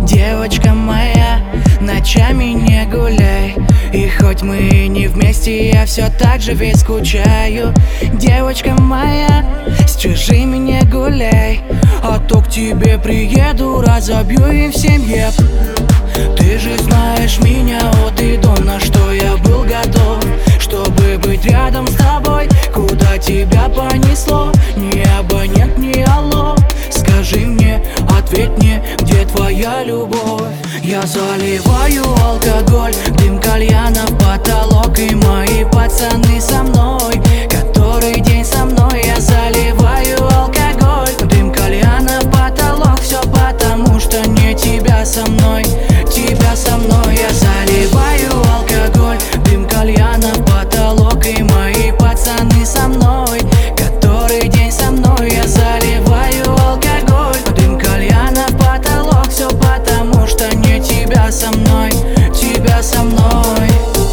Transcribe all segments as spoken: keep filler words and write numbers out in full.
Девочка моя, ночами не гуляй. И хоть мы не вместе, я все так же ведь скучаю. Девочка моя, с чужими не гуляй, а то к тебе приеду, разобью им всем еб. Ты же знаешь меня от и до, на что я был готов, чтобы быть рядом с тобой. Куда тебя понесло? Ни абонент, ни алло. Скажи мне, ответь мне, где твоя любовь? Я заливаю алкоголь, дым кальяна в потолок, и мои пацаны со мной, который день со мной. Я заливаю алкоголь, дым кальяна в потолок, все потому что не тебя со мной, тебя со мной. Я заливаю алкоголь, дым кальяна в потолок, и мои пацаны со мной, который день со мной. Я заливаю алкоголь, дым кальяна в потолок, все потому что не тебя со мной, тебя со мной.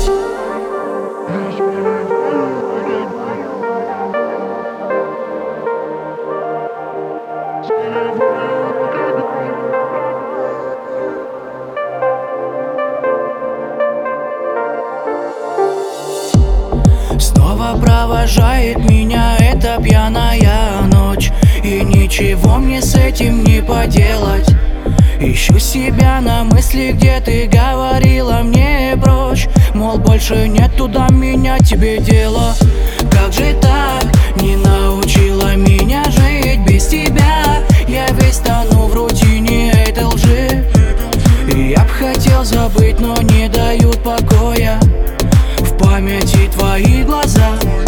Снова провожает меня эта пьяная ночь, и ничего мне с этим не поделать. Ищу себя на мысли, где ты говорила мне прочь, мол, больше нет туда меня, тебе дело. Как же так, не научила меня жить без тебя? Я весь тону в рутине этой лжи, и я б хотел забыть, но не дают покоя в памяти твои глаза.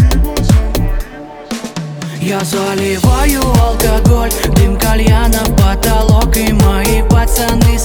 Я заливаю алкоголь, дым кальяна в потолок, и мои пацаны